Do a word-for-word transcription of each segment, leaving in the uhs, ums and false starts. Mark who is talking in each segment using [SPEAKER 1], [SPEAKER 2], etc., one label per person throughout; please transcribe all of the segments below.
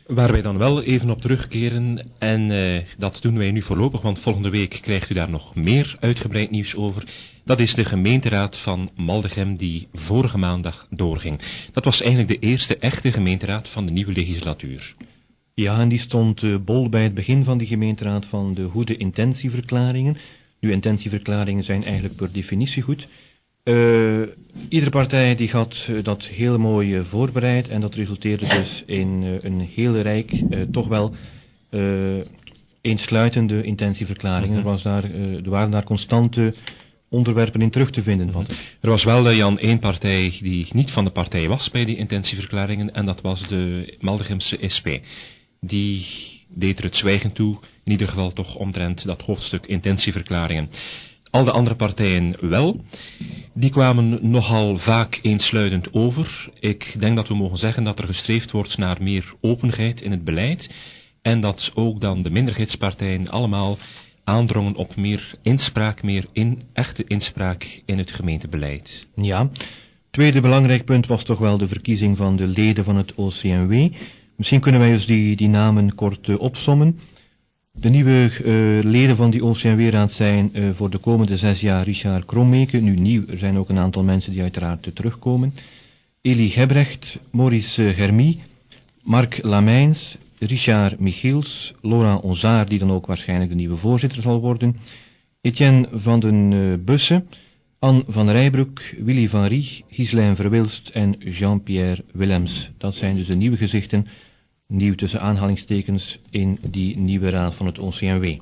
[SPEAKER 1] Waar wij dan wel even op terugkeren, en uh, dat doen wij nu voorlopig, want volgende week krijgt u daar nog meer uitgebreid nieuws over. Dat is de gemeenteraad van Maldegem die vorige maandag doorging. Dat was eigenlijk de eerste echte gemeenteraad van de nieuwe legislatuur.
[SPEAKER 2] Ja, en die stond uh, bol bij het begin van die gemeenteraad van de goede intentieverklaringen. Nu, intentieverklaringen zijn eigenlijk per definitie goed. Uh, iedere partij die had uh, dat heel mooi uh, voorbereid en dat resulteerde dus in uh, een heel rijk, uh, toch wel uh, eensluitende intentieverklaringen. Mm-hmm. Er, was daar, uh, er waren daar constante onderwerpen in terug te vinden. Mm-hmm.
[SPEAKER 1] Er was wel, uh, Jan, één partij die niet van de partij was bij die intentieverklaringen en dat was de Maldegemse S P. Die deed er het zwijgen toe, in ieder geval toch omtrent dat hoofdstuk intentieverklaringen. Al de andere partijen wel. Die kwamen nogal vaak eensluidend over. Ik denk dat we mogen zeggen dat er gestreefd wordt naar meer openheid in het beleid. En dat ook dan de minderheidspartijen allemaal aandrongen op meer inspraak, meer in, echte inspraak in het gemeentebeleid.
[SPEAKER 2] Ja, tweede belangrijk punt was toch wel de verkiezing van de leden van het O C M W. Misschien kunnen wij dus die, die namen kort uh, opsommen. De nieuwe uh, leden van die O C M W-raad zijn uh, voor de komende zes jaar Richard Krommeke. Nu nieuw, er zijn ook een aantal mensen die uiteraard uh, terugkomen. Elie Gebrecht, Maurice uh, Hermie, Marc Lamijns, Richard Michiels, Laurent Onzaar, die dan ook waarschijnlijk de nieuwe voorzitter zal worden, Etienne van den uh, Bussen, Anne van Rijbroek, Willy van Riech, Ghislain Verwilst en Jean-Pierre Willems. Dat zijn dus de nieuwe gezichten, nieuw tussen aanhalingstekens, in die nieuwe raad van het O C M W.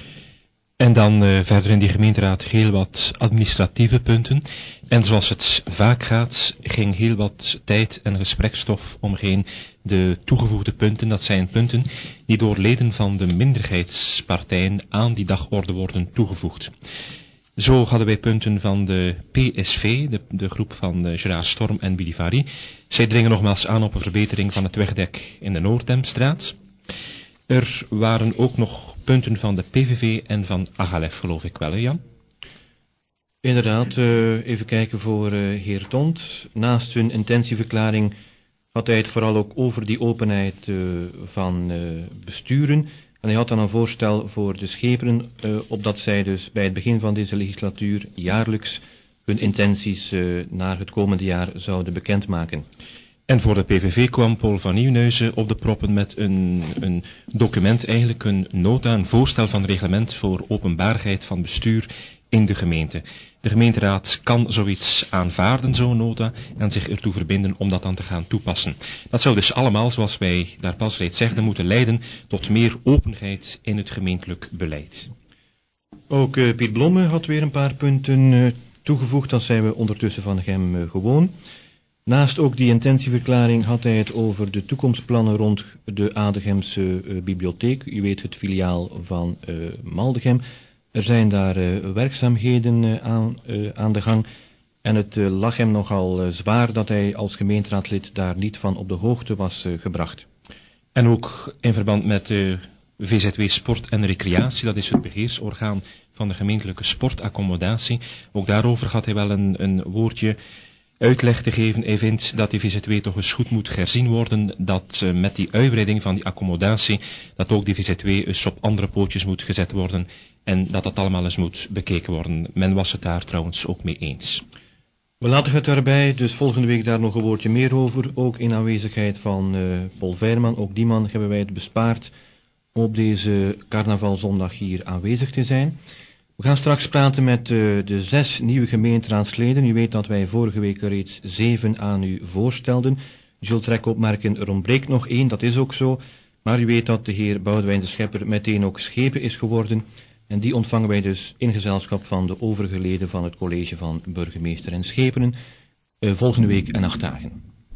[SPEAKER 1] En dan uh, verder in die gemeenteraad heel wat administratieve punten. En zoals het vaak gaat, ging heel wat tijd en gesprekstof omheen de toegevoegde punten. Dat zijn punten die door leden van de minderheidspartijen aan die dagorde worden toegevoegd. Zo hadden wij punten van de P S V, de, de groep van uh, Gerard Storm en Willy van Riech. Zij dringen nogmaals aan op een verbetering van het wegdek in de Noorddemstraat. Er waren ook nog punten van de P V V en van Agalef, geloof ik wel, hè Jan?
[SPEAKER 2] Inderdaad, uh, even kijken voor uh, heer Tont. Naast hun intentieverklaring had hij het vooral ook over die openheid uh, van uh, besturen. En hij had dan een voorstel voor de schepenen, uh, opdat zij dus bij het begin van deze legislatuur jaarlijks hun intenties uh, naar het komende jaar zouden bekendmaken.
[SPEAKER 1] En voor de P V V kwam Paul van Nieuwenhuizen op de proppen met een, een document, eigenlijk een nota, een voorstel van reglement voor openbaarheid van bestuur in de gemeente. De gemeenteraad kan zoiets aanvaarden, zo'n nota, en zich ertoe verbinden om dat dan te gaan toepassen. Dat zou dus allemaal, zoals wij daar pas reeds zegden, moeten leiden tot meer openheid in het gemeentelijk beleid.
[SPEAKER 2] Ook uh, Piet Blomme had weer een paar punten uh, toegevoegd, dat zijn we ondertussen van hem uh, gewoon. Naast ook die intentieverklaring had hij het over de toekomstplannen rond de Adegemse uh, bibliotheek. U weet, het filiaal van uh, Maldegem. Er zijn daar uh, werkzaamheden uh, aan, uh, aan de gang. En het uh, lag hem nogal uh, zwaar dat hij als gemeenteraadslid daar niet van op de hoogte was uh, gebracht.
[SPEAKER 1] En ook in verband met de V Z W Sport en Recreatie, dat is het beheersorgaan van de gemeentelijke sportaccommodatie. Ook daarover had hij wel een, een woordje uitleg te geven. Hij vindt dat die V Z W toch eens goed moet herzien worden, dat uh, met die uitbreiding van die accommodatie, dat ook die V Z W eens op andere pootjes moet gezet worden en dat dat allemaal eens moet bekeken worden. Men was het daar trouwens ook mee eens.
[SPEAKER 2] We laten het daarbij, dus volgende week daar nog een woordje meer over, ook in aanwezigheid van uh, Paul Veerman. Ook die man hebben wij het bespaard op deze carnavalzondag hier aanwezig te zijn. We gaan straks praten met uh, de zes nieuwe gemeenteraadsleden. U weet dat wij vorige week er reeds zeven aan u voorstelden. U zult direct opmerken, er ontbreekt nog één, dat is ook zo. Maar u weet dat de heer Boudewijn de Schepper meteen ook schepen is geworden. En die ontvangen wij dus in gezelschap van de overige leden van het college van burgemeester en schepenen. Uh, volgende week en acht dagen.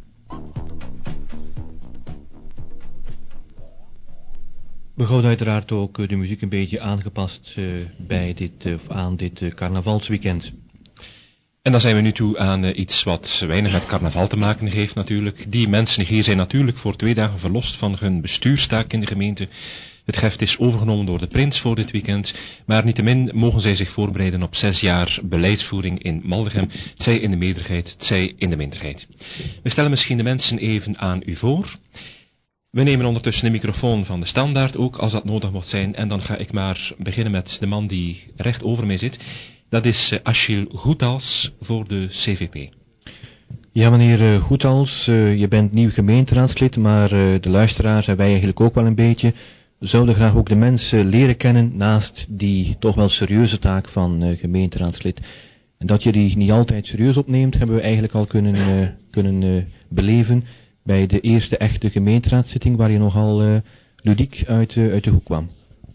[SPEAKER 2] We houden uiteraard ook de muziek een beetje aangepast uh, bij dit, uh, aan dit uh, carnavalsweekend.
[SPEAKER 1] En dan zijn we nu toe aan uh, iets wat weinig met carnaval te maken heeft natuurlijk. Die mensen hier zijn natuurlijk voor twee dagen verlost van hun bestuurstaak in de gemeente. Het heft is overgenomen door de prins voor dit weekend, maar niettemin mogen zij zich voorbereiden op zes jaar beleidsvoering in Maldegem, het zij in de meerderheid, het zij in de minderheid. We stellen misschien de mensen even aan u voor. We nemen ondertussen de microfoon van de standaard ook, als dat nodig mocht zijn. En dan ga ik maar beginnen met de man die recht over mij zit. Dat is uh, Achille Goethals voor de C V P.
[SPEAKER 2] Ja, meneer uh, Goethals, uh, je bent nieuw gemeenteraadslid, maar uh, de luisteraars en wij eigenlijk ook wel een beetje zouden graag ook de mensen leren kennen naast die toch wel serieuze taak van uh, gemeenteraadslid. En dat je die niet altijd serieus opneemt, hebben we eigenlijk al kunnen, uh, kunnen uh, beleven bij de eerste echte gemeenteraadszitting waar je nogal uh, ludiek uit, uh, uit de hoek kwam.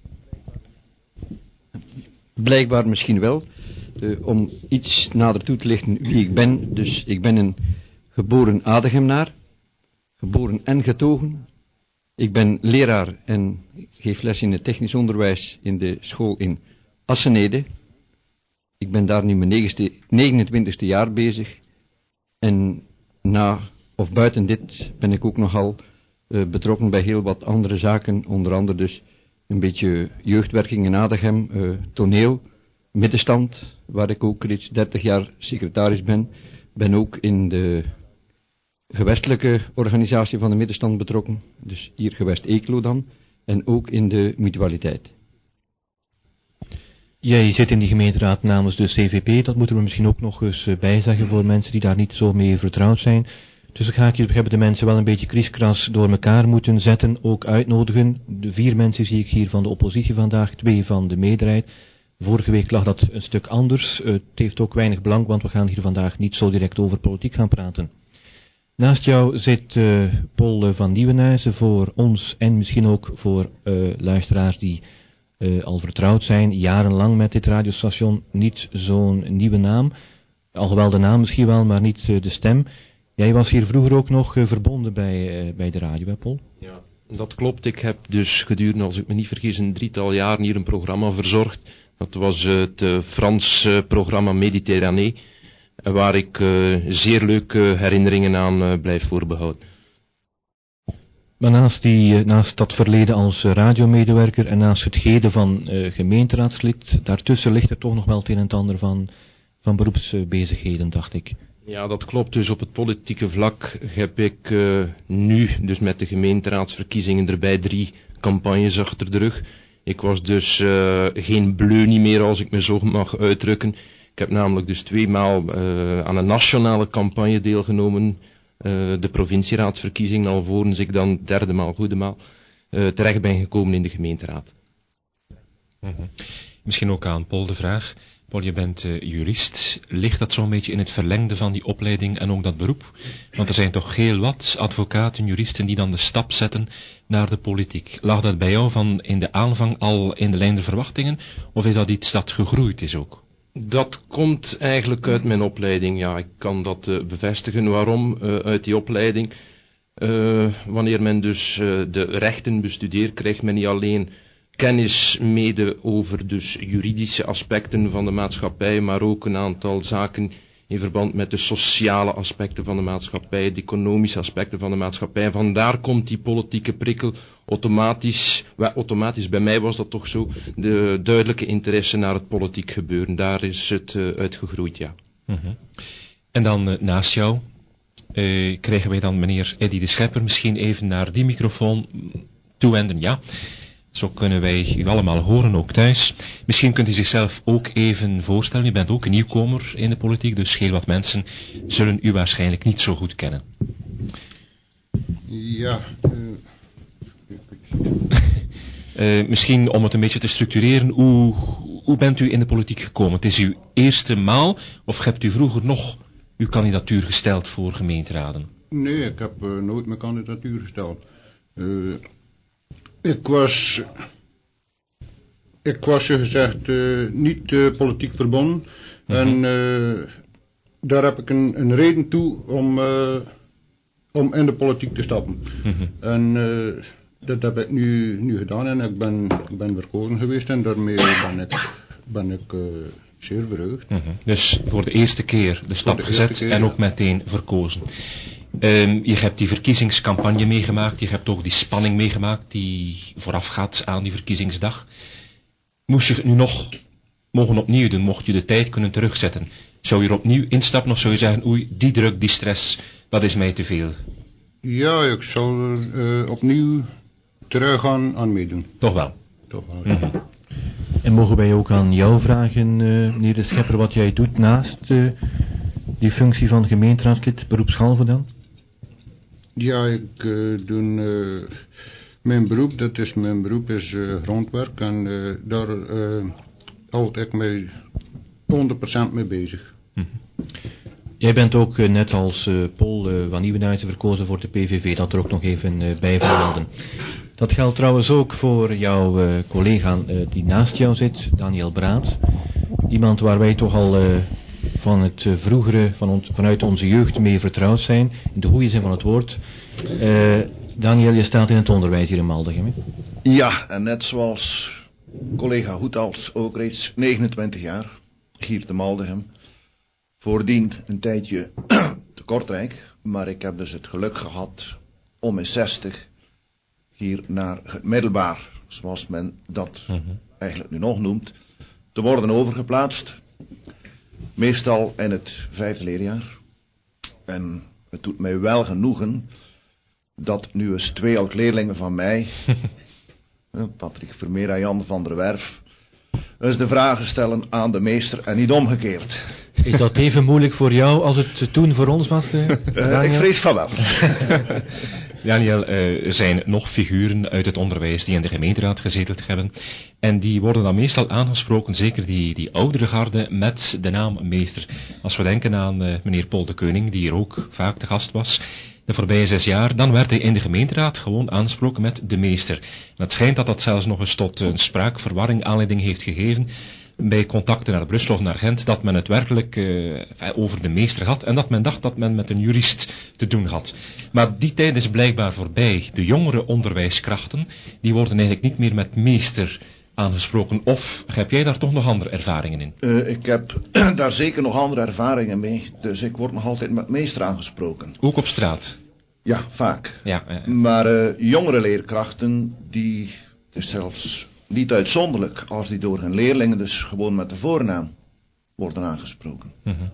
[SPEAKER 3] Blijkbaar misschien wel. Uh, om iets nader toe te lichten wie ik ben. Dus ik ben een geboren Adegemnaar. Geboren en getogen. Ik ben leraar en geef les in het technisch onderwijs in de school in Assenede. Ik ben daar nu mijn negenentwintigste jaar bezig. En na of buiten dit ben ik ook nogal uh, betrokken bij heel wat andere zaken. Onder andere dus een beetje jeugdwerking in Adegem, uh, toneel, middenstand, waar ik ook reeds dertig jaar secretaris ben. Ben ook in de gewestelijke organisatie van de middenstand betrokken. Dus hier gewest Eeklo dan. En ook in de mutualiteit.
[SPEAKER 2] Jij zit in die gemeenteraad namens de C V P, dat moeten we misschien ook nog eens bijzeggen voor mensen die daar niet zo mee vertrouwd zijn. Tussen haakjes hebben de mensen wel een beetje kriskras door elkaar moeten zetten, ook uitnodigen. De vier mensen zie ik hier van de oppositie vandaag, twee van de meerderheid. Vorige week lag dat een stuk anders. Uh, het heeft ook weinig belang, want we gaan hier vandaag niet zo direct over politiek gaan praten. Naast jou zit uh, Paul van Nieuwenhuizen voor ons en misschien ook voor uh, luisteraars die uh, al vertrouwd zijn, jarenlang met dit radiostation. Niet zo'n nieuwe naam, alhoewel de naam misschien wel, maar niet uh, de stem. Jij was hier vroeger ook nog uh, verbonden bij, uh, bij de radio, hè Paul?
[SPEAKER 4] Ja, dat klopt. Ik heb dus gedurende, als ik me niet vergis, een drietal jaren hier een programma verzorgd. Dat was uh, het uh, Frans uh, programma Méditerranée, waar ik uh, zeer leuke herinneringen aan uh, blijf voorbehouden.
[SPEAKER 2] Maar naast, die, uh, naast dat verleden als uh, radiomedewerker en naast het heden van uh, gemeenteraadslid, daartussen ligt er toch nog wel het een en het ander van, van beroepsbezigheden, dacht ik.
[SPEAKER 4] Ja, dat klopt. Dus op het politieke vlak heb ik uh, nu, dus met de gemeenteraadsverkiezingen erbij, drie campagnes achter de rug. Ik was dus uh, geen bleu meer, als ik me zo mag uitdrukken. Ik heb namelijk dus tweemaal uh, aan een nationale campagne deelgenomen. Uh, de provincieraadsverkiezingen, alvorens ik dan derde maal, goede maal, uh, terecht ben gekomen in de gemeenteraad.
[SPEAKER 1] Mm-hmm. Misschien ook aan Paul de vraag. Paul, je bent uh, jurist. Ligt dat zo'n beetje in het verlengde van die opleiding en ook dat beroep? Want er zijn toch heel wat advocaten, juristen die dan de stap zetten naar de politiek. Lag dat bij jou van in de aanvang al in de lijn der verwachtingen? Of is dat iets dat gegroeid is ook?
[SPEAKER 4] Dat komt eigenlijk uit mijn opleiding. Ja, ik kan dat uh, bevestigen. Waarom? Uh, uit die opleiding. Uh, wanneer men dus uh, de rechten bestudeert, krijgt men niet alleen kennis mede over dus juridische aspecten van de maatschappij, maar ook een aantal zaken in verband met de sociale aspecten van de maatschappij, de economische aspecten van de maatschappij. Vandaar komt die politieke prikkel automatisch, well, automatisch bij mij was dat toch zo, de duidelijke interesse naar het politiek gebeuren. Daar is het uh, uitgegroeid, ja.
[SPEAKER 1] Mm-hmm. En dan uh, naast jou uh, krijgen wij dan meneer Eddy de Schepper misschien even naar die microfoon toewenden, ja. Zo kunnen wij u allemaal horen, ook thuis. Misschien kunt u zichzelf ook even voorstellen. U bent ook een nieuwkomer in de politiek, dus heel wat mensen zullen u waarschijnlijk niet zo goed kennen.
[SPEAKER 5] Ja.
[SPEAKER 1] Uh... uh, misschien om het een beetje te structureren, hoe, hoe bent u in de politiek gekomen? Het is uw eerste maal, of hebt u vroeger nog uw kandidatuur gesteld voor gemeenteraden?
[SPEAKER 5] Nee, ik heb uh, nooit mijn kandidatuur gesteld. Uh... Ik was, ik was zo gezegd uh, niet uh, politiek verbonden. Mm-hmm. En uh, daar heb ik een, een reden toe om, uh, om in de politiek te stappen. Mm-hmm. En uh, dat heb ik nu, nu gedaan en ik ben, ik ben verkozen geweest en daarmee ben ik, ben ik uh, zeer verheugd.
[SPEAKER 1] Mm-hmm. Dus voor de eerste keer de stap de gezet keer, en ook ja. meteen verkozen. Um, je hebt die verkiezingscampagne meegemaakt, je hebt ook die spanning meegemaakt die voorafgaat aan die verkiezingsdag. Moest je het nu nog mogen opnieuw doen, mocht je de tijd kunnen terugzetten, zou je er opnieuw instappen of zou je zeggen, oei, die druk, die stress, dat is mij te veel?
[SPEAKER 5] Ja, ik zal er uh, opnieuw terug gaan aan meedoen.
[SPEAKER 1] Toch wel.
[SPEAKER 5] Toch wel.
[SPEAKER 1] Mm-hmm.
[SPEAKER 2] En mogen wij ook aan jou vragen, uh, meneer De Schepper, wat jij doet naast uh, die functie van gemeenteraadslid beroepshalve dan?
[SPEAKER 5] Ja, ik uh, doe uh, mijn beroep, dat is mijn beroep is uh, grondwerk en uh, daar uh, houd ik mij honderd procent mee bezig.
[SPEAKER 2] Mm-hmm. Jij bent ook uh, net als uh, Paul uh, van Nieuwenhuizen verkozen voor de P V V, dat er ook nog even uh, bij vermelden. Dat geldt trouwens ook voor jouw uh, collega uh, die naast jou zit, Daniel Braat. Iemand waar wij toch al uh, van het uh, vroegere, van on- vanuit onze jeugd mee vertrouwd zijn, in de goede zin van het woord. Uh, Daniel, je staat in het onderwijs hier in Maldegem, hè?
[SPEAKER 6] Ja, en net zoals collega Hoetals ook reeds negenentwintig jaar, hier te Maldegem. Voordien een tijdje te Kortrijk, maar ik heb dus het geluk gehad om in zestig hier naar het middelbaar, zoals men dat mm-hmm. eigenlijk nu nog noemt, te worden overgeplaatst. Meestal in het vijfde leerjaar. En het doet mij wel genoegen dat nu eens twee oud-leerlingen van mij, Patrick Vermeer en Jan van der Werf, eens de vragen stellen aan de meester en niet omgekeerd.
[SPEAKER 2] Is dat even moeilijk voor jou als het toen voor ons was? Uh,
[SPEAKER 6] uh, ik vrees van wel.
[SPEAKER 1] Daniel, uh, er zijn nog figuren uit het onderwijs die in de gemeenteraad gezeteld hebben. En die worden dan meestal aangesproken, zeker die, die oudere garde, met de naam meester. Als we denken aan uh, meneer Paul de Keuning, die hier ook vaak te gast was, de voorbije zes jaar, dan werd hij in de gemeenteraad gewoon aangesproken met de meester. En het schijnt dat dat zelfs nog eens tot een spraakverwarring aanleiding heeft gegeven bij contacten naar Brussel of naar Gent, dat men het werkelijk uh, over de meester had en dat men dacht dat men met een jurist te doen had. Maar die tijd is blijkbaar voorbij. De jongere onderwijskrachten, die worden eigenlijk niet meer met meester aangesproken. Of heb jij daar toch nog andere ervaringen in?
[SPEAKER 6] Uh, ik heb daar zeker nog andere ervaringen mee. Dus ik word nog altijd met meester aangesproken.
[SPEAKER 1] Ook op straat?
[SPEAKER 6] Ja, vaak.
[SPEAKER 1] Ja, uh,
[SPEAKER 6] maar uh, jongere leerkrachten, die is zelfs niet uitzonderlijk als die door hun leerlingen dus gewoon met de voornaam worden aangesproken.
[SPEAKER 1] Uh-huh.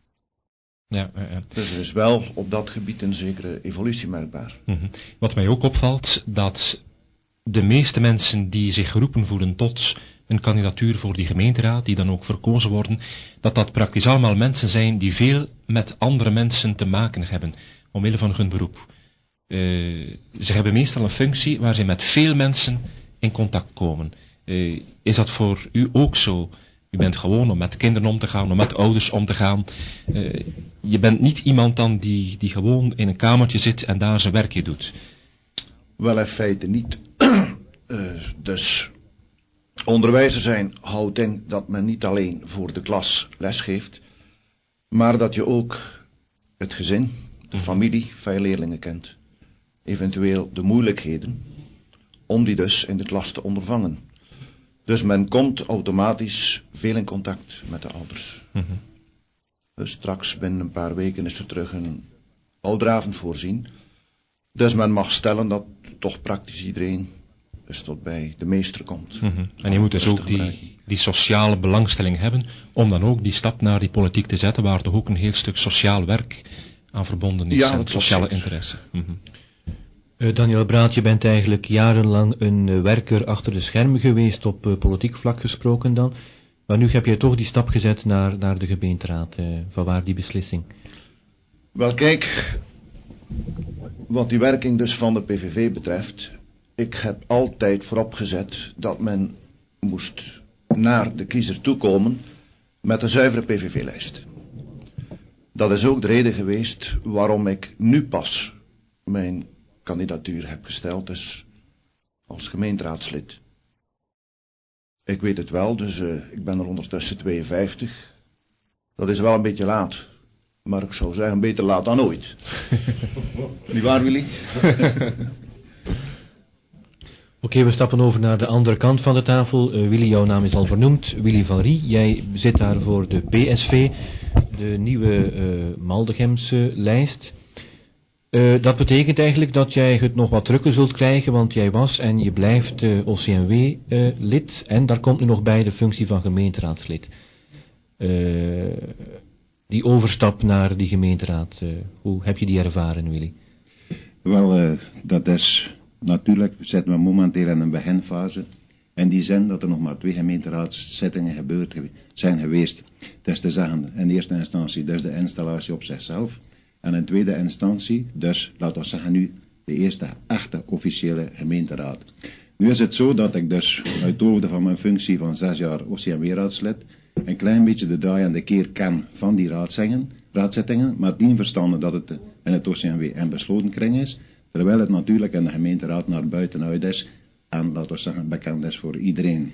[SPEAKER 1] Ja, uh, uh.
[SPEAKER 6] Dus er is wel op dat gebied een zekere evolutie merkbaar.
[SPEAKER 1] Uh-huh. Wat mij ook opvalt, dat de meeste mensen die zich geroepen voelen tot een kandidatuur voor die gemeenteraad, die dan ook verkozen worden, dat dat praktisch allemaal mensen zijn die veel met andere mensen te maken hebben, omwille van hun beroep. Uh, ze hebben meestal een functie waar ze met veel mensen in contact komen. Uh, is dat voor u ook zo? U bent gewoon om met kinderen om te gaan, om met ouders om te gaan. Uh, je bent niet iemand dan die, die gewoon in een kamertje zit en daar zijn werkje doet.
[SPEAKER 6] Wel in feite niet. uh, dus onderwijzer zijn houdt in dat men niet alleen voor de klas lesgeeft, maar dat je ook het gezin, de familie van je leerlingen kent. Eventueel de moeilijkheden, om die dus in de klas te ondervangen. Dus men komt automatisch veel in contact met de ouders.
[SPEAKER 1] Mm-hmm.
[SPEAKER 6] Dus straks binnen een paar weken is er terug een ouderavond voorzien. Dus men mag stellen dat toch praktisch iedereen dus tot bij de meester komt.
[SPEAKER 1] Mm-hmm. En je moet dus ook die, die sociale belangstelling hebben om dan ook die stap naar die politiek te zetten, waar toch ook een heel stuk sociaal werk aan verbonden is,
[SPEAKER 6] ja,
[SPEAKER 1] en sociale interesse. Mm-hmm.
[SPEAKER 2] Uh, Daniel Braat, je bent eigenlijk jarenlang een uh, werker achter de schermen geweest, op uh, politiek vlak gesproken dan. Maar nu heb je toch die stap gezet naar, naar de gemeenteraad. Uh, vanwaar die beslissing?
[SPEAKER 6] Wel kijk, wat die werking dus van de P V V betreft, ik heb altijd voorop gezet dat men moest naar de kiezer toekomen met een zuivere P V V-lijst. Dat is ook de reden geweest waarom ik nu pas mijn kandidatuur heb gesteld, dus als gemeenteraadslid. Ik weet het wel, dus uh, ik ben er ondertussen tweeënvijftig. Dat is wel een beetje laat, maar ik zou zeggen beter laat dan ooit. Niet waar, Willy?
[SPEAKER 2] Oké, okay, we stappen over naar de andere kant van de tafel. Uh, Willy, jouw naam is al vernoemd. Willy van Rie, jij zit daar voor de P S V, de nieuwe uh, Maldegemse lijst. Uh, dat betekent eigenlijk dat jij het nog wat drukker zult krijgen, want jij was en je blijft uh, O C M W-lid uh, en daar komt nu nog bij de functie van gemeenteraadslid. Uh, die overstap naar die gemeenteraad, uh, hoe heb je die ervaren, Willy?
[SPEAKER 7] Wel, uh, dat is natuurlijk, zitten we momenteel in een beginfase. In die zin dat er nog maar twee gemeenteraadszittingen gebeurd zijn geweest. Het is te zeggen, in eerste instantie dus de installatie op zichzelf. En in tweede instantie, dus laten we zeggen nu, de eerste echte officiële gemeenteraad. Nu is het zo dat ik dus uit het hoofde van mijn functie van zes jaar O C M W-raadslid een klein beetje de draai en de keer ken van die raadzittingen, maar dien verstande dat het in het O C M W een besloten kring is, terwijl het natuurlijk in de gemeenteraad naar buitenuit is en, laten we zeggen, bekend is voor iedereen.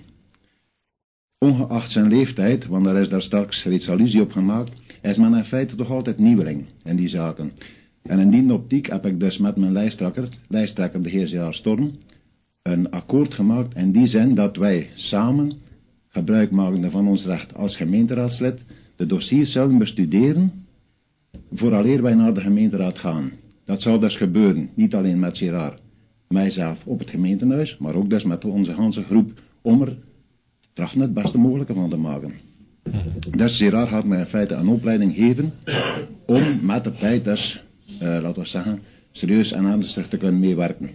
[SPEAKER 7] Ongeacht zijn leeftijd, want daar is daar straks reeds allusie op gemaakt, is men in feite toch altijd nieuweling in die zaken. En in die optiek heb ik dus met mijn lijsttrekker, lijsttrekker de heer Gerard Storm, een akkoord gemaakt in die zin dat wij samen, gebruikmakende van ons recht als gemeenteraadslid, de dossiers zullen bestuderen, vooraleer wij naar de gemeenteraad gaan. Dat zal dus gebeuren, niet alleen met Gerard, mijzelf op het gemeentehuis, maar ook dus met onze hele groep, om er trachten het beste mogelijke van te maken. Dus Gerard gaat mij in feite een opleiding geven, om met de tijd dus, uh, laten we zeggen, serieus en ernstig te kunnen meewerken.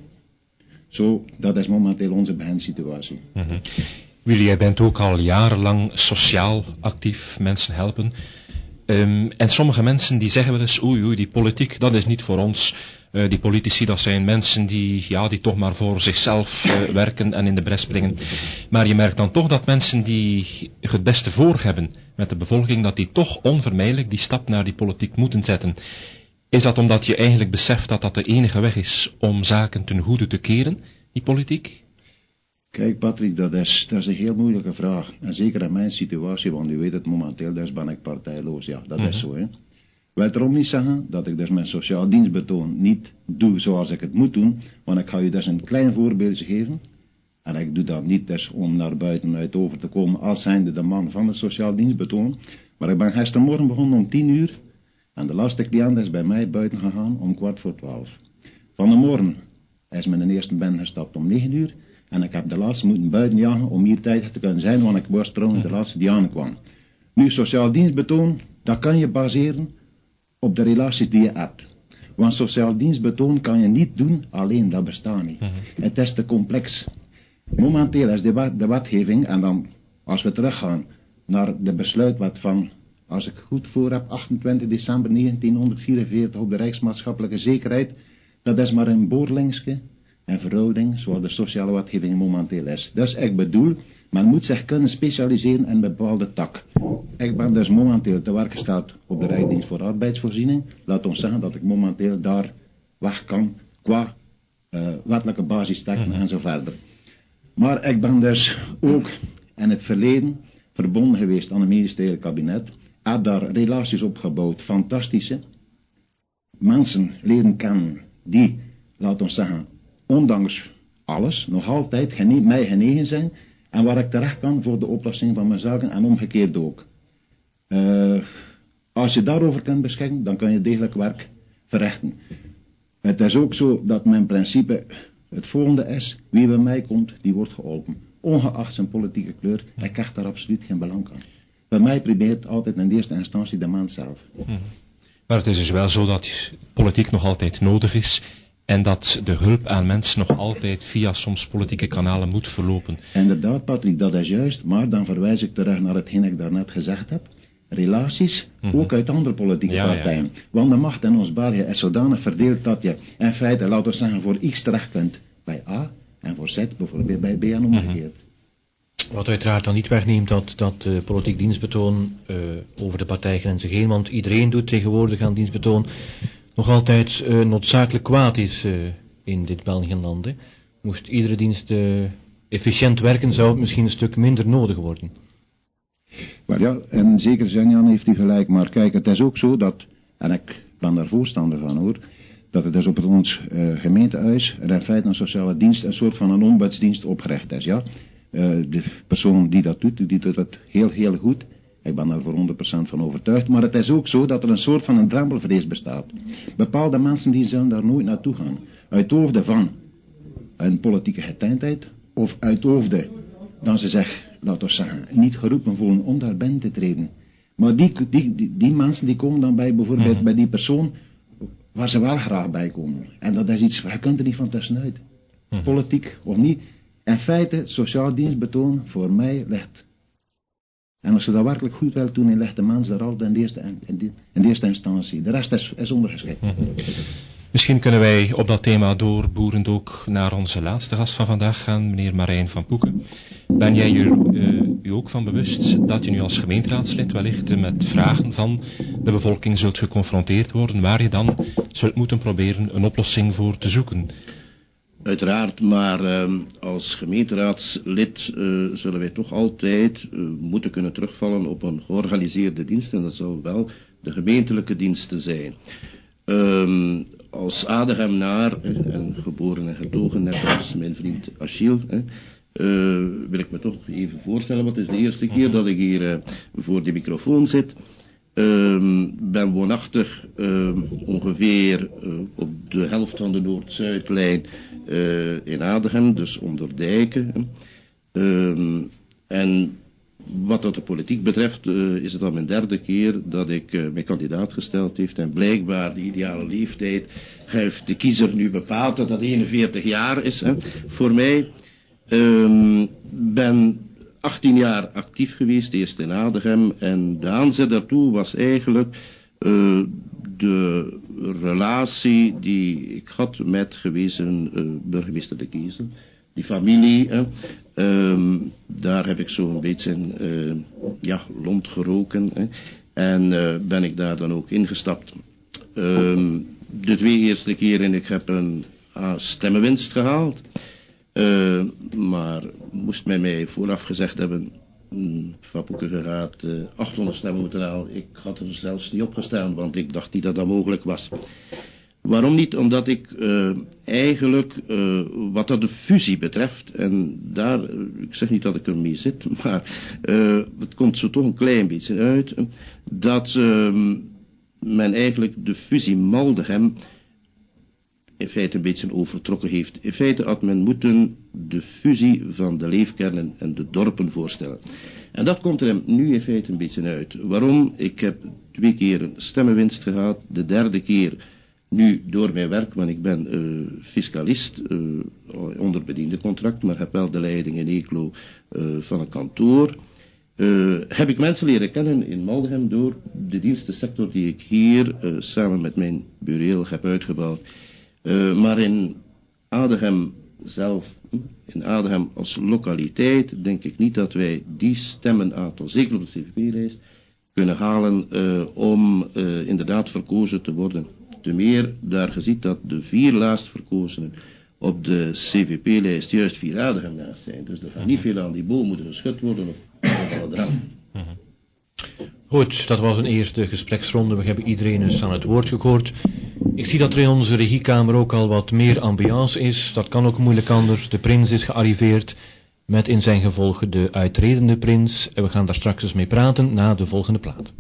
[SPEAKER 7] Zo, dat is momenteel onze beginsituatie.
[SPEAKER 1] Mm-hmm. Willy, jij bent ook al jarenlang sociaal actief, mensen helpen. Um, en sommige mensen die zeggen wel eens, oei oei, die politiek, dat is niet voor ons. Uh, die politici, dat zijn mensen die, ja, die toch maar voor zichzelf uh, werken en in de bres springen. Maar je merkt dan toch dat mensen die het beste voor hebben met de bevolking, dat die toch onvermijdelijk die stap naar die politiek moeten zetten. Is dat omdat je eigenlijk beseft dat dat de enige weg is om zaken ten goede te keren, die politiek?
[SPEAKER 7] Kijk Patrick, dat is, dat is een heel moeilijke vraag. En zeker in mijn situatie, want u weet het momenteel, dus ben ik partijloos. Ja, dat mm-hmm. is zo, hè. Wil erom niet zeggen dat ik dus mijn sociaal dienstbetoon niet doe zoals ik het moet doen, want ik ga u dus een klein voorbeeldje geven. En ik doe dat niet dus om naar buiten uit over te komen als zijnde de man van het sociaal dienstbetoon. Maar ik ben gistermorgen begonnen om tien uur en de laatste cliënt is bij mij buiten gegaan om kwart voor twaalf. Van de morgen is mijn eerste ben gestapt om negen uur. En ik heb de laatste moeten buiten jagen om hier tijd te kunnen zijn, want ik was trouwens de laatste die aankwam. Nu, sociaal dienstbetoon, dat kan je baseren op de relaties die je hebt. Want sociaal dienstbetoon kan je niet doen, alleen dat bestaat niet. Mm-hmm. Het is te complex. Momenteel is de, wet, de wetgeving, en dan, als we teruggaan naar de besluitwet van, als ik goed voor heb, achtentwintig december negentienhonderdvierenveertig op de Rijksmaatschappelijke Zekerheid, dat is maar een boorlingsje en verhouding zoals de sociale wetgeving momenteel is. Dus ik bedoel, men moet zich kunnen specialiseren in een bepaalde tak. Ik ben dus momenteel te werk gesteld op de Rijksdienst voor Arbeidsvoorziening. Laat ons zeggen dat ik momenteel daar weg kan qua uh, wettelijke basisteksten mm-hmm. en zo verder. Maar ik ben dus ook in het verleden verbonden geweest aan het ministerieel kabinet. Heb daar relaties opgebouwd, fantastische. Mensen leren kennen die, laat ons zeggen, ondanks alles, nog altijd gene- mij genegen zijn en waar ik terecht kan voor de oplossing van mijn zaken en omgekeerd ook. Uh, als je daarover kunt beschikken, dan kan je degelijk werk verrichten. Het is ook zo dat mijn principe het volgende is, wie bij mij komt, die wordt geholpen. Ongeacht zijn politieke kleur, ik hecht daar absoluut geen belang aan. Bij mij probeert altijd in de eerste instantie de mens zelf.
[SPEAKER 1] Hmm. Maar het is dus wel zo dat politiek nog altijd nodig is en dat de hulp aan mensen nog altijd via soms politieke kanalen moet verlopen.
[SPEAKER 7] Inderdaad, Patrick, dat is juist, maar dan verwijs ik terug naar hetgeen ik daarnet gezegd heb. Relaties, mm-hmm. ook uit andere politieke ja, partijen. Ja. Want de macht in ons België is zodanig verdeeld dat je in feite, laten we zeggen, voor X terecht kunt bij A en voor Z bijvoorbeeld bij B en omgekeerd.
[SPEAKER 2] Mm-hmm. Wat uiteraard dan niet wegneemt dat, dat uh, politiek dienstbetoon uh, over de partijgrenzen heen, want iedereen doet tegenwoordig aan dienstbetoon, nog altijd uh, noodzakelijk kwaad is uh, in dit België-land. Hè. Moest iedere dienst uh, efficiënt werken, zou het misschien een stuk minder nodig worden.
[SPEAKER 7] Maar ja, in zekere zin, Jan, heeft u gelijk. Maar kijk, het is ook zo dat, en ik ben daar voorstander van hoor, dat het dus op het ons uh, gemeentehuis er in feite een sociale dienst, een soort van een ombudsdienst opgericht is. Ja? Uh, de persoon die dat doet, die doet dat heel, heel goed. Ik ben daar voor honderd procent van overtuigd. Maar het is ook zo dat er een soort van een drempelvrees bestaat. Bepaalde mensen die zullen daar nooit naartoe gaan. Uit hoofde van een politieke getijndheid, of uit hoofde dan ze zich, laten we zeggen, niet geroepen voelen om daar binnen te treden. Maar die, die, die, die mensen die komen dan bij bijvoorbeeld mm-hmm. bij die persoon waar ze wel graag bij komen. En dat is iets, je kunt er niet van tussenuit. Hmm. Politiek of niet. In feite, sociaal dienstbetoon voor mij ligt. En als ze dat werkelijk goed wil doen, dan ligt de mens daar altijd in de eerste, in de, in de eerste instantie. De rest is, is ondergeschikt.
[SPEAKER 1] Mm-hmm. Misschien kunnen wij op dat thema doorboerend ook naar onze laatste gast van vandaag gaan, meneer Marijn van Poeken. Ben jij er uh, u ook van bewust dat je nu als gemeenteraadslid wellicht met vragen van de bevolking zult geconfronteerd worden, waar je dan zult moeten proberen een oplossing voor te zoeken?
[SPEAKER 8] Uiteraard, maar uh, als gemeenteraadslid uh, zullen wij toch altijd uh, moeten kunnen terugvallen op een georganiseerde dienst, en dat zal wel de gemeentelijke diensten zijn. Um, als Ademnaar, eh, en geboren en getogen, net als mijn vriend Achille, eh, uh, wil ik me toch even voorstellen, want het is de eerste keer dat ik hier uh, voor de microfoon zit. Um, ben woonachtig um, ongeveer uh, op de helft van de Noord-Zuidlijn uh, in Adegem, dus onder Dijken. Um, en wat dat de politiek betreft uh, is het al mijn derde keer dat ik uh, mijn kandidaat gesteld heeft. En blijkbaar de ideale leeftijd heeft de kiezer nu bepaald dat dat eenenveertig jaar is. Hè. Voor mij um, ben achttien jaar actief geweest, eerst in Adegem. En de aanzet daartoe was eigenlijk uh, de relatie die ik had met gewezen uh, burgemeester De Kiezer. Die familie, hè, um, daar heb ik zo'n beetje uh, ja, lont geroken. Hè, en uh, ben ik daar dan ook ingestapt. Um, de twee eerste keren ik heb een uh, stemmenwinst gehaald. Uh, maar moest men mij vooraf gezegd hebben, mm, Van Poeken gaat uh, achthonderd stemmen moeten halen. Ik had er zelfs niet op gestaan, want ik dacht niet dat dat mogelijk was. Waarom niet? Omdat ik uh, eigenlijk, uh, wat dat de fusie betreft, en daar, uh, ik zeg niet dat ik ermee zit, maar uh, het komt zo toch een klein beetje uit, dat uh, men eigenlijk de fusie Maldegem in feite een beetje overtrokken heeft. In feite had men moeten de fusie van de leefkernen en de dorpen voorstellen. En dat komt er nu in feite een beetje uit. Waarom? Ik heb twee keer een stemmenwinst gehad, de derde keer nu door mijn werk, want ik ben uh, fiscalist, uh, onder bediendencontract, maar heb wel de leiding in Eeklo uh, van een kantoor. Uh, heb ik mensen leren kennen in Maldegem door de dienstensector die ik hier uh, samen met mijn bureel heb uitgebouwd. Uh, maar in Adegem zelf, in Adegem als lokaliteit, denk ik niet dat wij die stemmenaantal, zeker op de C V P-lijst, kunnen halen uh, om uh, inderdaad verkozen te worden. Te meer daar gezien dat de vier laatst verkozenen op de C V P-lijst juist vier Adegem naast zijn. Dus er gaat niet veel aan die boom moeten geschud worden of aan het rand.
[SPEAKER 2] Goed, dat was een eerste gespreksronde. We hebben iedereen eens aan het woord gehoord. Ik zie dat er in onze regiekamer ook al wat meer ambiance is. Dat kan ook moeilijk anders. De prins is gearriveerd met in zijn gevolg de uitredende prins. En we gaan daar straks eens mee praten na de volgende plaat.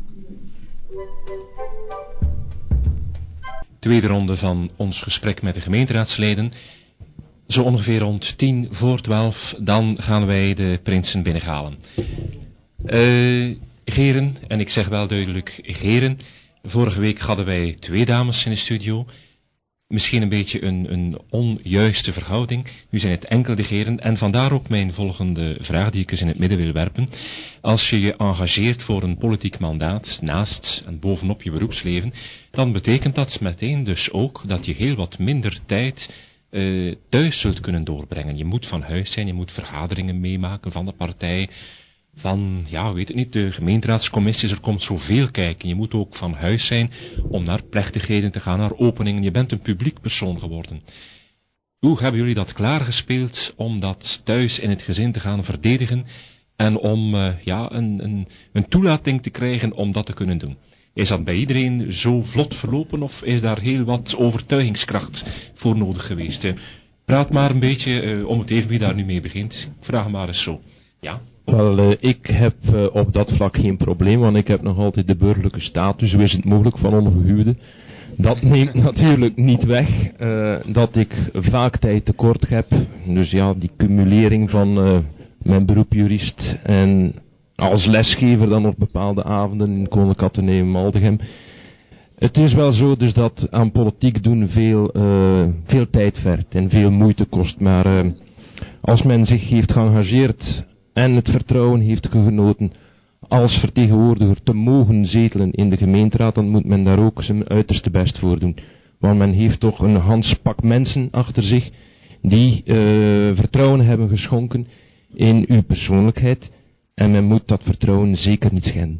[SPEAKER 1] Tweede ronde van ons gesprek met de gemeenteraadsleden. Zo ongeveer rond tien voor twaalf, dan gaan wij de prinsen binnenhalen. Uh, Heren, en ik zeg wel duidelijk heren, vorige week hadden wij twee dames in de studio. Misschien een beetje een, een onjuiste verhouding. Nu zijn het enkel de heren. En vandaar ook mijn volgende vraag die ik eens in het midden wil werpen. Als je je engageert voor een politiek mandaat, naast en bovenop je beroepsleven, dan betekent dat meteen dus ook dat je heel wat minder tijd uh, thuis zult kunnen doorbrengen. Je moet van huis zijn, je moet vergaderingen meemaken van de partij, van, ja, weet het niet, de gemeenteraadscommissies, er komt zoveel kijken. Je moet ook van huis zijn om naar plechtigheden te gaan, naar openingen. Je bent een publiek persoon geworden. Hoe hebben jullie dat klaargespeeld om dat thuis in het gezin te gaan verdedigen en om, uh, ja, een, een, een toelating te krijgen om dat te kunnen doen? Is dat bij iedereen zo vlot verlopen of is daar heel wat overtuigingskracht voor nodig geweest? Uh, praat maar een beetje uh, om het even wie daar nu mee begint. Ik vraag maar eens zo. Ja?
[SPEAKER 4] Wel, uh, ik heb uh, op dat vlak geen probleem, want ik heb nog altijd de burgerlijke status, zo is het mogelijk van ongehuwde. Dat neemt natuurlijk niet weg uh, dat ik vaak tijd tekort heb. Dus ja, die cumulering van uh, mijn beroep jurist en als lesgever dan op bepaalde avonden in Koninklijk Atheneum Maldegem. Het is wel zo dus dat aan politiek doen veel, uh, veel tijd vergt en veel moeite kost. Maar uh, als men zich heeft geëngageerd en het vertrouwen heeft genoten als vertegenwoordiger te mogen zetelen in de gemeenteraad, dan moet men daar ook zijn uiterste best voor doen. Want men heeft toch een handpak mensen achter zich die uh, vertrouwen hebben geschonken in uw persoonlijkheid. En men moet dat vertrouwen zeker niet schenden.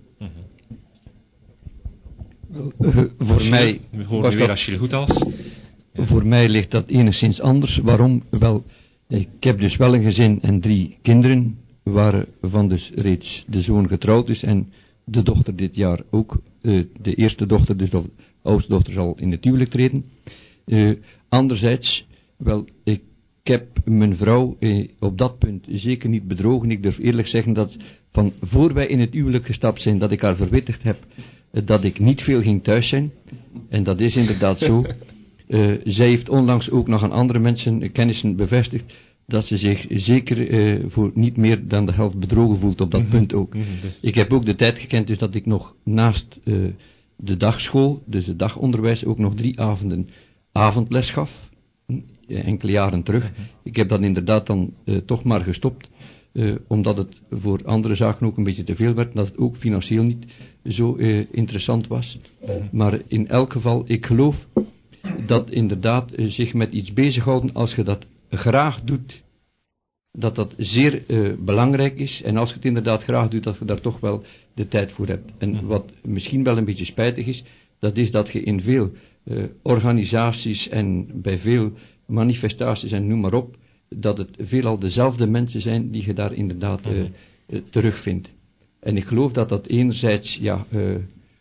[SPEAKER 3] Uh, voor mij
[SPEAKER 1] we horen nu weer Achille Goethals.
[SPEAKER 3] Ja. Voor mij ligt dat enigszins anders. Waarom? Wel, ik heb dus wel een gezin en drie kinderen, waarvan dus reeds de zoon getrouwd is en de dochter dit jaar ook. Uh, de eerste dochter, dus de oudste dochter, zal in het huwelijk treden. Uh, anderzijds, wel, ik heb mijn vrouw uh, op dat punt zeker niet bedrogen. Ik durf eerlijk zeggen dat van voor wij in het huwelijk gestapt zijn, dat ik haar verwittigd heb dat ik niet veel ging thuis zijn. En dat is inderdaad zo. Uh, zij heeft onlangs ook nog aan andere mensen, uh, kennissen, bevestigd dat ze zich zeker uh, voor niet meer dan de helft bedrogen voelt op dat mm-hmm. punt ook. Mm-hmm, dus. Ik heb ook de tijd gekend dus dat ik nog naast uh, de dagschool, dus het dagonderwijs, ook nog drie avonden avondles gaf. Uh, enkele jaren terug. Mm-hmm. Ik heb dat inderdaad dan uh, toch maar gestopt. Uh, omdat het voor andere zaken ook een beetje te veel werd, en dat het ook financieel niet zo uh, interessant was. Mm-hmm. Maar in elk geval, ik geloof dat inderdaad uh, zich met iets bezighouden, als je dat graag doet, dat dat zeer uh, belangrijk is, en als je het inderdaad graag doet, dat je daar toch wel de tijd voor hebt. En mm-hmm. wat misschien wel een beetje spijtig is, dat is dat je in veel uh, organisaties en bij veel manifestaties en noem maar op, dat het veelal dezelfde mensen zijn die je daar inderdaad uh, uh, terugvindt. En ik geloof dat dat enerzijds ja, uh,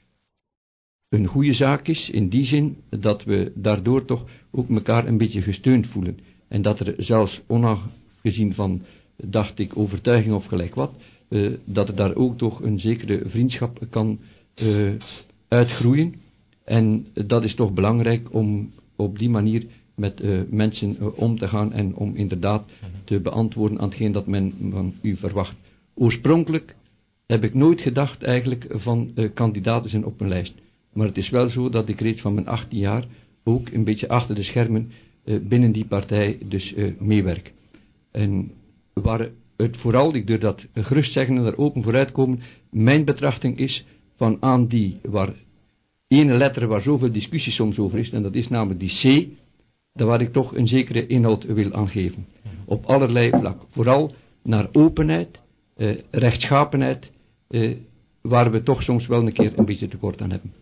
[SPEAKER 3] een goede zaak is, in die zin dat we daardoor toch ook elkaar een beetje gesteund voelen. En dat er zelfs onafgezien van, dacht ik, overtuiging of gelijk wat, uh, dat er daar ook toch een zekere vriendschap kan uh, uitgroeien. En dat is toch belangrijk om op die manier met uh, mensen uh, om te gaan en om inderdaad te beantwoorden aan hetgeen dat men van u verwacht. Oorspronkelijk heb ik nooit gedacht eigenlijk van uh, kandidaten zijn op een lijst. Maar het is wel zo dat ik reeds van mijn achttien jaar ook een beetje achter de schermen uh, binnen die partij dus uh, meewerk. En waar het vooral, ik durf dat gerust zeggen en daar open voor uitkomen, mijn betrachting is van aan die waar ene letter waar zoveel discussie soms over is, en dat is namelijk die C, daar waar ik toch een zekere inhoud wil aangeven. Op allerlei vlakken. Vooral naar openheid, uh, rechtschapenheid, uh, waar we toch soms wel een keer een beetje tekort aan hebben.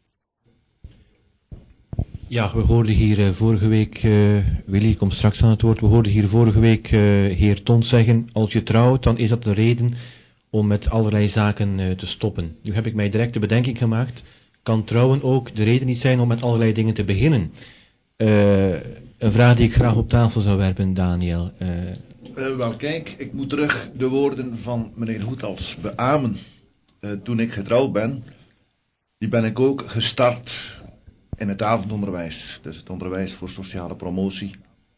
[SPEAKER 2] Ja, we hoorden hier uh, vorige week, uh, Willy komt straks aan het woord, we hoorden hier vorige week uh, heer Tont zeggen, als je trouwt, dan is dat de reden om met allerlei zaken uh, te stoppen. Nu heb ik mij direct de bedenking gemaakt, kan trouwen ook de reden niet zijn om met allerlei dingen te beginnen? Uh, een vraag die ik graag op tafel zou werpen, Daniel. Uh...
[SPEAKER 6] Uh, wel kijk, ik moet terug de woorden van meneer Goethals beamen. Uh, toen ik getrouwd ben, die ben ik ook gestart in het avondonderwijs. Dus het onderwijs voor sociale promotie.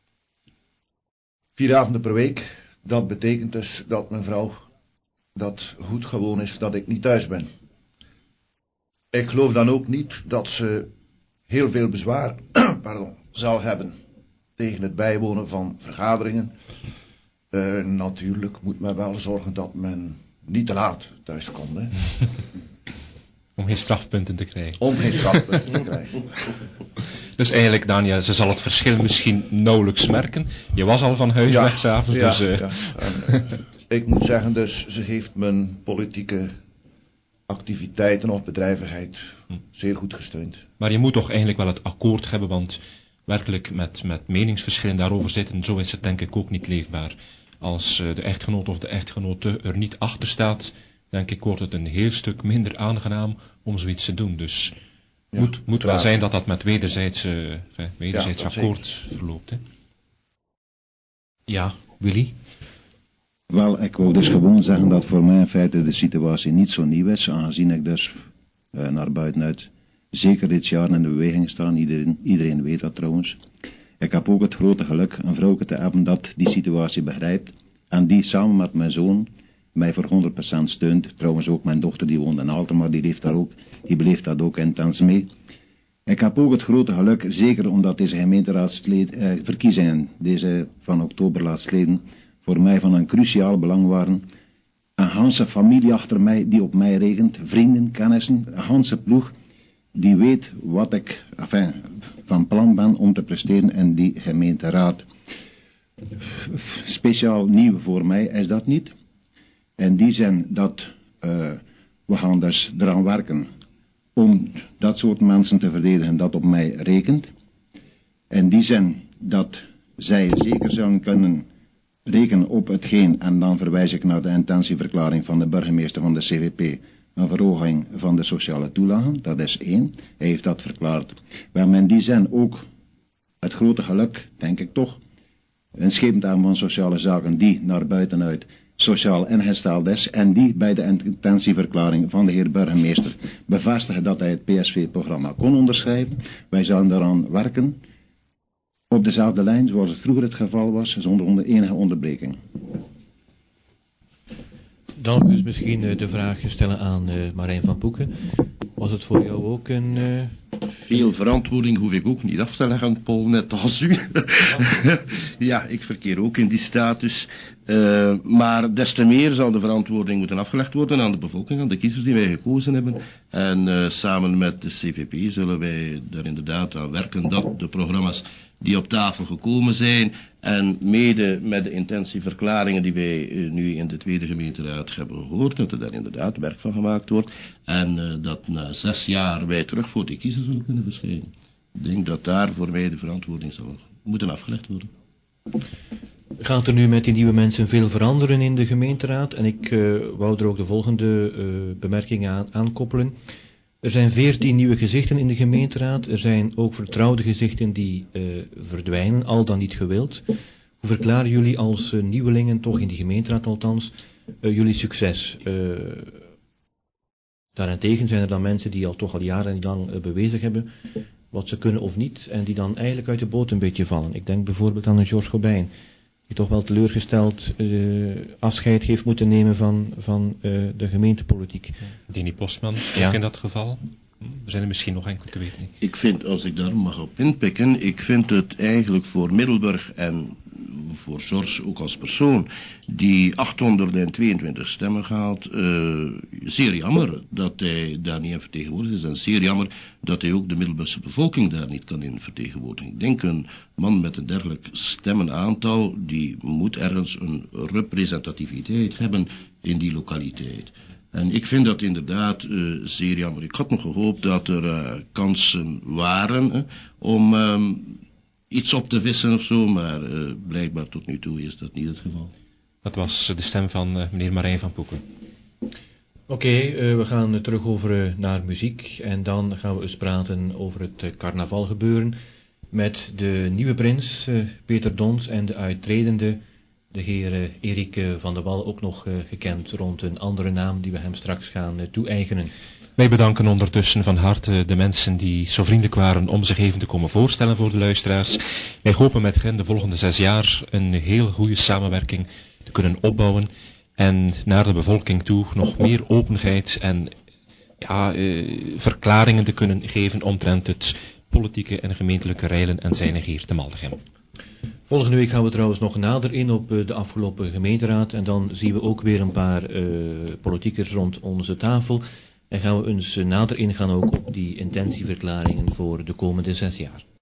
[SPEAKER 6] Vier avonden per week. Dat betekent dus dat mijn vrouw dat goed gewoon is dat ik niet thuis ben. Ik geloof dan ook niet dat ze heel veel bezwaar pardon, zou hebben tegen het bijwonen van vergaderingen. Uh, natuurlijk moet men wel zorgen dat men niet te laat thuis komt. Hè.
[SPEAKER 1] Om geen strafpunten te krijgen.
[SPEAKER 6] Om geen strafpunten te krijgen.
[SPEAKER 1] Dus eigenlijk, Daniel, ze zal het verschil misschien nauwelijks merken. Je was al van huis
[SPEAKER 6] ja,
[SPEAKER 1] weg 's avonds,
[SPEAKER 6] ja,
[SPEAKER 1] dus... Uh...
[SPEAKER 6] Ja. En, uh, ik moet zeggen dus, ze heeft mijn politieke activiteiten of bedrijvigheid hm. zeer goed gesteund.
[SPEAKER 1] Maar je moet toch eigenlijk wel het akkoord hebben, want werkelijk met, met meningsverschillen daarover zitten, zo is het denk ik ook niet leefbaar. Als uh, de echtgenoot of de echtgenote er niet achter staat, denk ik wordt het een heel stuk minder aangenaam om zoiets te doen. Dus ja, moet, moet wel zijn dat dat met wederzijds, uh, wederzijds ja, akkoord zeker verloopt. Hè?
[SPEAKER 2] Ja, Willy?
[SPEAKER 7] Wel, ik wil dus gewoon zeggen dat voor mij in feite de situatie niet zo nieuw is, aangezien ik dus uh, naar buitenuit zeker dit jaar in de beweging sta. Iedereen, iedereen weet dat trouwens. Ik heb ook het grote geluk een vrouwke te hebben dat die situatie begrijpt en die samen met mijn zoon mij voor honderd procent steunt. Trouwens ook mijn dochter die woont in Alten, maar die, heeft daar ook, die beleeft dat ook intens mee. Ik heb ook het grote geluk, zeker omdat deze gemeenteraadsverkiezingen, deze van oktober laatstleden, voor mij van een cruciaal belang waren. Een ganse familie achter mij die op mij rekent, vrienden, kennissen, een ganse ploeg die weet wat ik enfin, van plan ben om te presteren in die gemeenteraad. Speciaal nieuw voor mij is dat niet. In die zin dat uh, we gaan dus eraan werken om dat soort mensen te verdedigen dat op mij rekent. In die zin dat zij zeker zullen kunnen rekenen op hetgeen, en dan verwijs ik naar de intentieverklaring van de burgemeester van de C V P, een verhoging van de sociale toelagen, dat is één. Hij heeft dat verklaard. We hebben in die zin ook het grote geluk, denk ik toch, een scheepnaam van sociale zaken die naar buitenuit sociaal ingesteld is en die bij de intentieverklaring van de heer burgemeester bevestigen dat hij het P S V-programma kon onderschrijven. Wij zullen daaraan werken op dezelfde lijn zoals het vroeger het geval was, zonder onder enige onderbreking.
[SPEAKER 2] Dan dus misschien uh, de vraag stellen aan uh, Marijn van Poeken. Was het voor jou ook een... Uh...
[SPEAKER 8] Veel verantwoording hoef ik ook niet af te leggen, Paul, net als u. Ja, ik verkeer ook in die status. Uh, maar des te meer zal de verantwoording moeten afgelegd worden aan de bevolking, aan de kiezers die wij gekozen hebben. En uh, samen met de C V P zullen wij er inderdaad aan werken dat de programma's die op tafel gekomen zijn en mede met de intentieverklaringen die wij uh, nu in de Tweede Gemeenteraad hebben gehoord, dat er daar inderdaad werk van gemaakt wordt en uh, dat na zes jaar wij terug voor de kiezers zullen kunnen verschijnen. Ik denk dat daar voor mij de verantwoording zal moeten afgelegd worden.
[SPEAKER 2] Gaat er nu met die nieuwe mensen veel veranderen in de gemeenteraad? En ik uh, wou er ook de volgende uh, bemerkingen aan aankoppelen. Er zijn veertien nieuwe gezichten in de gemeenteraad. Er zijn ook vertrouwde gezichten die uh, verdwijnen, al dan niet gewild. Hoe verklaren jullie als uh, nieuwelingen, toch in die gemeenteraad althans, uh, jullie succes? Uh, daarentegen zijn er dan mensen die al toch al jarenlang uh, bewezen hebben wat ze kunnen of niet, en die dan eigenlijk uit de boot een beetje vallen. Ik denk bijvoorbeeld aan een George Gobijn, die toch wel teleurgesteld uh, afscheid heeft moeten nemen van, van uh, de gemeentepolitiek.
[SPEAKER 1] Dini Postman,
[SPEAKER 2] ja.
[SPEAKER 1] Ook in dat geval. Er zijn er misschien nog enkele, ik weet niet.
[SPEAKER 8] Ik vind, als ik daar mag op inpikken, ik vind het eigenlijk voor Middelburg en voor George ook als persoon, die achthonderdtweeëntwintig stemmen gaat, uh, zeer jammer dat hij daar niet in vertegenwoordigd is. En zeer jammer dat hij ook de Middelburgse bevolking daar niet kan in vertegenwoordigen. Ik denk een man met een dergelijk stemmenaantal, die moet ergens een representativiteit hebben in die lokaliteit. En ik vind dat inderdaad uh, zeer jammer. Ik had nog gehoopt dat er uh, kansen waren uh, om uh, iets op te vissen of zo, maar uh, blijkbaar tot nu toe is dat niet het geval.
[SPEAKER 1] Dat was de stem van uh, meneer Marijn van Poeken.
[SPEAKER 2] Oké, okay, uh, we gaan terug over uh, naar muziek en dan gaan we eens praten over het uh, carnavalgebeuren met de nieuwe prins uh, Peter Dons en de uittredende de heer uh, Erik uh, van der Wal, ook nog uh, gekend rond een andere naam die we hem straks gaan uh, toe-eigenen.
[SPEAKER 1] Wij bedanken ondertussen van harte de mensen die zo vriendelijk waren om zich even te komen voorstellen voor de luisteraars. Wij hopen met hen de volgende zes jaar een heel goede samenwerking te kunnen opbouwen en naar de bevolking toe nog meer openheid en ja, uh, verklaringen te kunnen geven omtrent het politieke en gemeentelijke reilen en zijnig hier te Maldegem.
[SPEAKER 2] Volgende week gaan we trouwens nog nader in op uh, de afgelopen gemeenteraad en dan zien we ook weer een paar uh, politiekers rond onze tafel en gaan we eens uh, nader ingaan ook op die intentieverklaringen voor de komende zes jaar.